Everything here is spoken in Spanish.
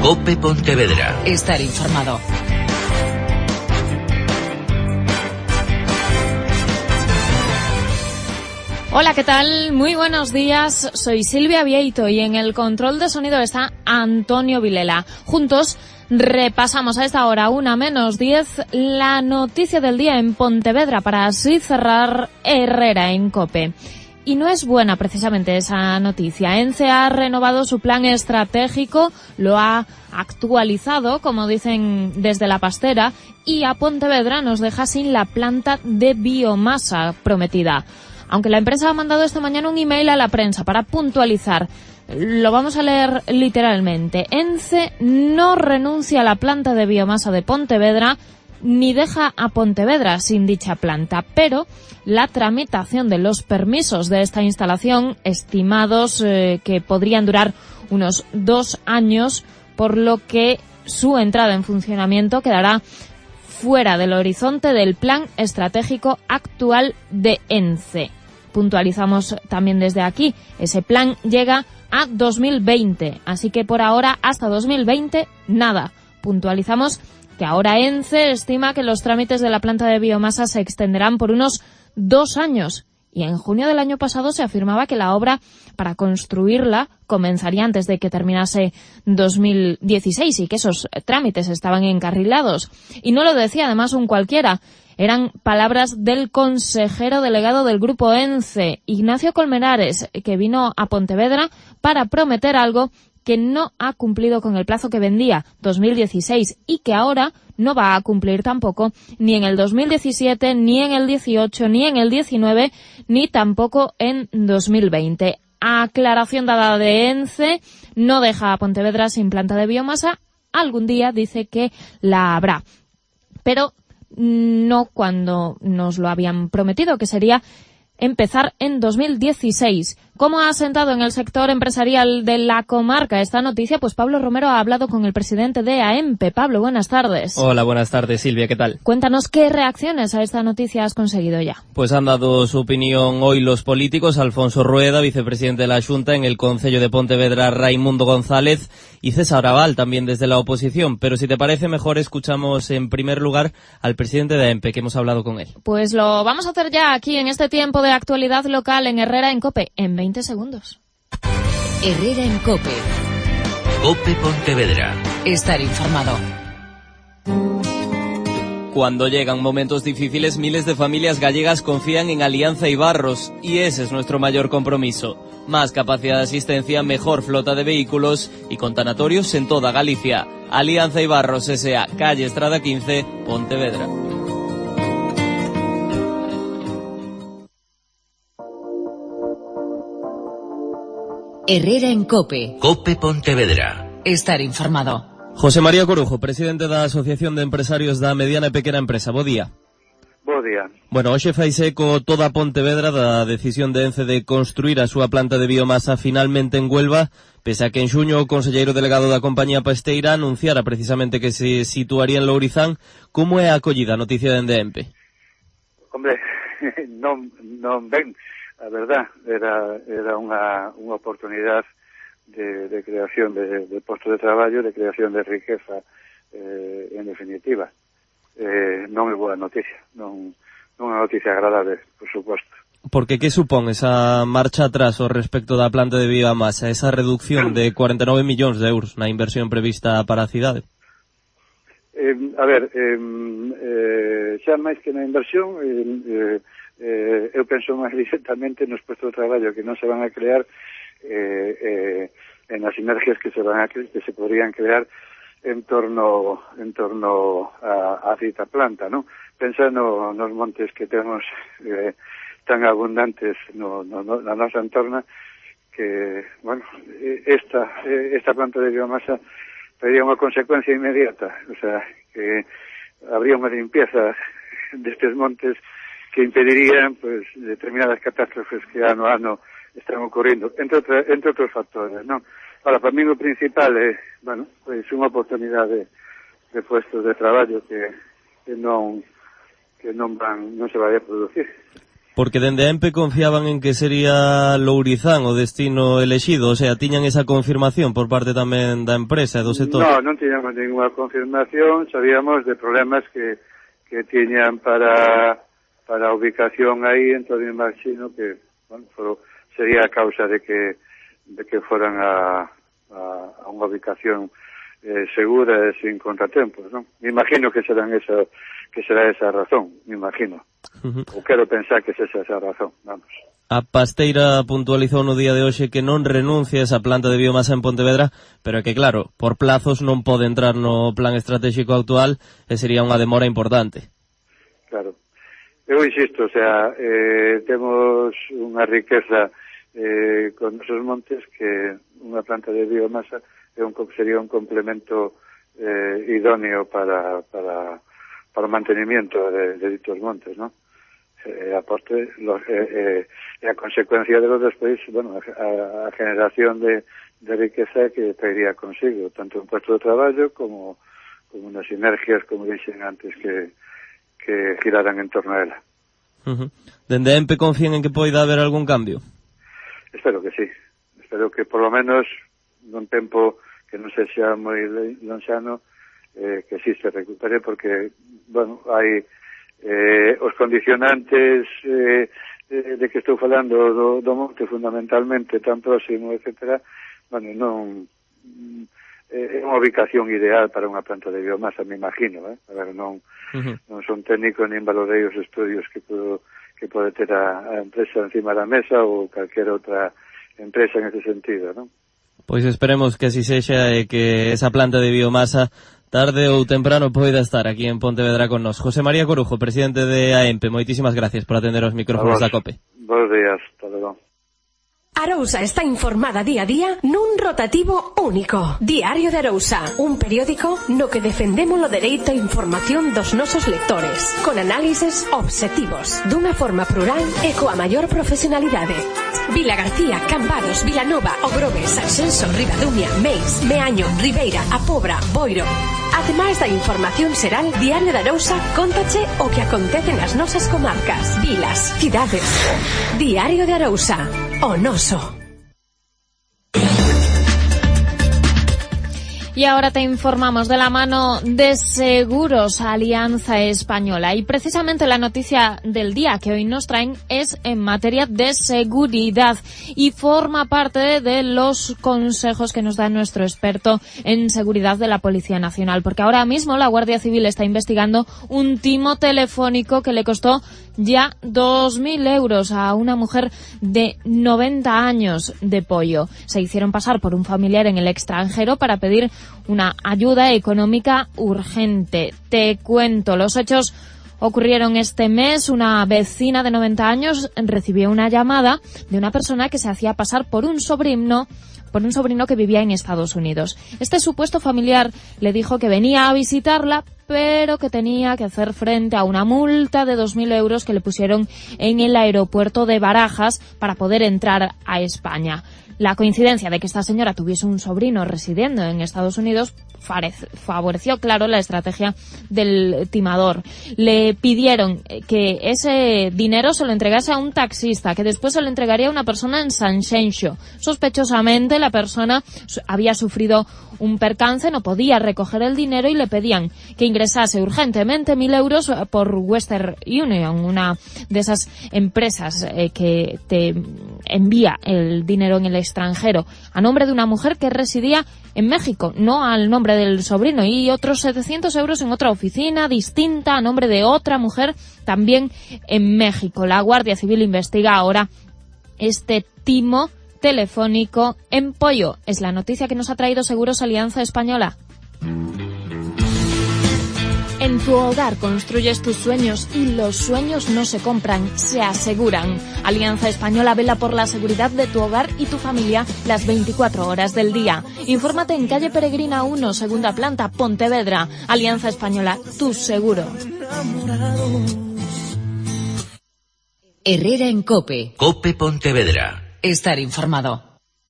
COPE Pontevedra. Estar informado. Hola, ¿qué tal? Muy buenos días. Soy Silvia Vieito y en el control de sonido está Antonio Vilela. Juntos repasamos a esta hora, 1:10, la noticia del día en Pontevedra para así cerrar Herrera en COPE. Y no es buena precisamente esa noticia. ENCE ha renovado su plan estratégico, lo ha actualizado, como dicen desde la pastera, y a Pontevedra nos deja sin la planta de biomasa prometida. Aunque la empresa ha mandado esta mañana un email a la prensa para puntualizar, lo vamos a leer literalmente. ENCE no renuncia a la planta de biomasa de Pontevedra ni deja a Pontevedra sin dicha planta, pero la tramitación de los permisos de esta instalación, estimados que podrían durar unos 2 años, por lo que su entrada en funcionamiento quedará fuera del horizonte del plan estratégico actual de ENCE. Puntualizamos también desde aquí, ese plan llega a 2020, así que por ahora hasta 2020 nada. Puntualizamos que ahora ENCE estima que los trámites de la planta de biomasa se extenderán por unos 2 años. Y en junio del año pasado se afirmaba que la obra para construirla comenzaría antes de que terminase 2016 y que esos trámites estaban encarrilados. Y no lo decía además un cualquiera. Eran palabras del consejero delegado del grupo ENCE, Ignacio Colmenares, que vino a Pontevedra para prometer algo que no ha cumplido con el plazo que vendía, 2016, y que ahora no va a cumplir tampoco ni en el 2017, ni en el 18, ni en el 19, ni tampoco en 2020. Aclaración dada de ENCE, no deja a Pontevedra sin planta de biomasa, algún día dice que la habrá, pero no cuando nos lo habían prometido, que sería empezar en 2016. ¿Cómo ha asentado en el sector empresarial de la comarca esta noticia? Pues Pablo Romero ha hablado con el presidente de AEMPE. Pablo, buenas tardes. Hola, buenas tardes, Silvia, ¿qué tal? Cuéntanos qué reacciones a esta noticia has conseguido ya. Pues han dado su opinión hoy los políticos. Alfonso Rueda, vicepresidente de la Xunta, en el Concello de Pontevedra, Raimundo González y César Aval, también desde la oposición. Pero si te parece, mejor escuchamos en primer lugar al presidente de AEMPE, que hemos hablado con él. Pues lo vamos a hacer ya aquí en este tiempo de actualidad local en Herrera en COPE, en 20 segundos. Herrera en COPE. COPE Pontevedra. Estar informado. Cuando llegan momentos difíciles, miles de familias gallegas confían en Alianza Ibarros, y ese es nuestro mayor compromiso. Más capacidad de asistencia, mejor flota de vehículos y con tanatorios en toda Galicia. Alianza Ibarros S.A., calle Estrada 15, Pontevedra. Herrera en COPE. COPE Pontevedra. Estar informado. José María Corujo, presidente da Asociación de Empresarios da Mediana e Pequena Empresa. Bo día. Bo día. Bueno, hoxe faise eco toda Pontevedra da decisión de ENCE de construir a súa planta de biomasa finalmente en Huelva, pese a que en xuño o conselleiro delegado da compañía pasteira anunciara precisamente que se situaría en Lourizán. Como é a acollida a noticia dende ENPE? Hombre, non ben. A verdad, era unha oportunidade de creación de postos de traballo, de creación de riqueza, en definitiva. Non é boa noticia, non é unha noticia agradable, por suposto. Porque que supón esa marcha atrás ao respecto da planta de biomasa, esa reducción de 49 millóns de euros na inversión prevista para a cidade? Xa máis que na inversión, eu penso máis directamente nos postos de traballo que non se van a crear, en as sinergias que se podrían crear en torno a cita planta, ¿no? Pensa nos montes que temos tan abundantes na nosa entorna, que, bueno, esta planta de biomasa sería unha consecuencia inmediata, o sea, que habría unha limpieza destes montes que impedirían, pues, determinadas catástrofes que ano a ano están ocurrindo, entre outros factores, ¿no? Ahora, para mí o principal é, bueno, pues unha oportunidade de puestos de traballo que non se vai a producir. Porque dende a EMPE confiaban en que sería Lourizán o destino elexido, o sea, tiñan esa confirmación por parte tamén da empresa e do sector. Non tiñamos ninguna confirmación, sabíamos de problemas que tiñan para a ubicación aí, entón imagino que, bueno, sería a causa de que foran a unha ubicación segura e sin contratempos, non? Me imagino que será esa razón, me imagino. Ou quero pensar que esa razón, vamos. A Pasteira puntualizou no día de hoxe que non renuncia a esa planta de biomasa en Pontevedra, pero que claro, por plazos non pode entrar no plan estratégico actual e sería unha demora importante. Claro. Eu insisto, o sea, temos unha riqueza con nosos montes que unha planta de biomasa sería un complemento idóneo para o mantenimiento de ditos montes, ¿no? Aporte a consecuencia de los despois, bueno, a generación de riqueza que traería consigo, tanto un puesto de traballo como unas sinergias, como dixen antes, que giraran en torno a ela. Dende a EMPE confían en que poida haber algún cambio? Espero que sí. Espero que por lo menos nun tempo que non sexa moi lonxano, que sí se recupere, porque, bueno, hai os condicionantes de que estou falando do monte fundamentalmente tan próximo, etcétera, bueno, non é unha ubicación ideal para unha planta de biomasa, me imagino, a ver, non son técnico nin valorei os estudios que pode ter a empresa encima da mesa ou calquera outra empresa en ese sentido, non? Pois esperemos que así sexa e que esa planta de biomasa tarde ou temprano poida estar aquí en Pontevedra con nos. José María Corujo, presidente de AEMPE, moitísimas gracias por atender os micrófonos da COPE. Bos días, hasta luego. Arousa está informada día a día nun rotativo único. Diario de Arousa, un periódico no que defendemos o dereito a información dos nosos lectores, con análises obxectivos, dunha forma plural e coa maior profesionalidade. Vila García, Cambados, Vilanova, Ogrove, Sanxenxo, Ribadumia, Meis, Meaño, Ribeira, A Pobra, Boiro. Ademais da información xeral, Diario de Arousa cóntache o que acontece nas nosas comarcas, vilas, cidades. Diario de Arousa, o noso. Y ahora te informamos de la mano de Seguros Alianza Española. Y precisamente la noticia del día que hoy nos traen es en materia de seguridad y forma parte de los consejos que nos da nuestro experto en seguridad de la Policía Nacional. Porque ahora mismo la Guardia Civil está investigando un timo telefónico que le costó ya 2.000 euros a una mujer de 90 años de Pollo. Se hicieron pasar por un familiar en el extranjero para pedir una ayuda económica urgente. Te cuento, los hechos ocurrieron este mes. Una vecina de 90 años recibió una llamada de una persona que se hacía pasar por un sobrino que vivía en Estados Unidos. Este supuesto familiar le dijo que venía a visitarla, pero que tenía que hacer frente a una multa de 2.000 euros que le pusieron en el aeropuerto de Barajas para poder entrar a España. La coincidencia de que esta señora tuviese un sobrino residiendo en Estados Unidos favoreció, claro, la estrategia del timador. Le pidieron que ese dinero se lo entregase a un taxista, que después se lo entregaría a una persona en Sanxenxo. Sospechosamente, la persona había sufrido un percance, no podía recoger el dinero y le pedían que ingresase urgentemente 1.000 euros por Western Union, una de esas empresas que te envía el dinero en el extranjero, a nombre de una mujer que residía en México, no al nombre del sobrino, y otros 700 euros en otra oficina distinta a nombre de otra mujer también en México. La Guardia Civil investiga ahora este timo telefónico en Pollo. Es la noticia que nos ha traído Seguros Alianza Española. En tu hogar construyes tus sueños y los sueños no se compran, se aseguran. Alianza Española vela por la seguridad de tu hogar y tu familia las 24 horas del día. Infórmate en calle Peregrina 1, segunda planta, Pontevedra. Alianza Española, tu seguro. Herrera en COPE. COPE Pontevedra. Estar informado.